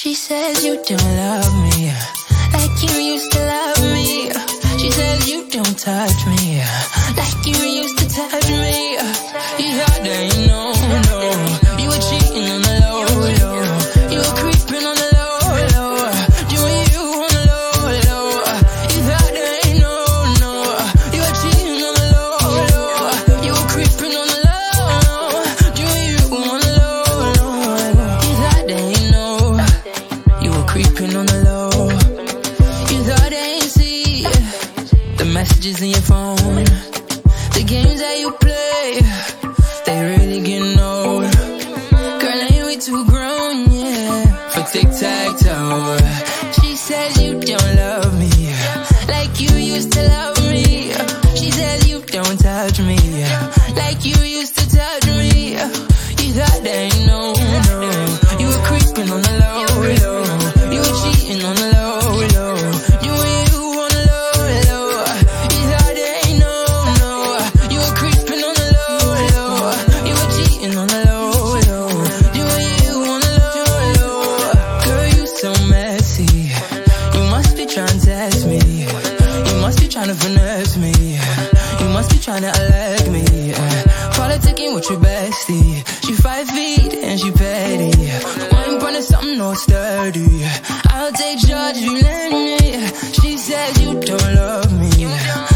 She says you don't love me like you used to love me. She says you don't touch me like you used to touch me. Yeah, they know, no. You were cheating on the low, low. You were creeping on the low, low. Doing you on the low, low. Yeah, they know, no. You were cheating on the low, low. You were creeping on the low, low. Doing you on the low, low. Yeah, they know. You were creeping on the low. You thought they ain't see the messages in your phone, the games that you play. They really getting old. Girl, ain't we too grown, yeah, for tic-tac-toe. She says you don't love me like you used to love me. She says you don't touch me like you used to touch me. You thought they ain't no, no. You were creeping on the low, low. You were cheating on the low, low. Doing you on the low, low. You thought they ain't no, no. You were creeping on the low, low. You were cheating on the low, low. Doing you on the low, low. Girl, you so messy. You must be trying to test me. You must be trying to finesse me. You must be trying to elect me. Politicking with your bestie. She 5 feet and she petty. One point of something all sturdy. I'll take charge if you let me. She says you don't love me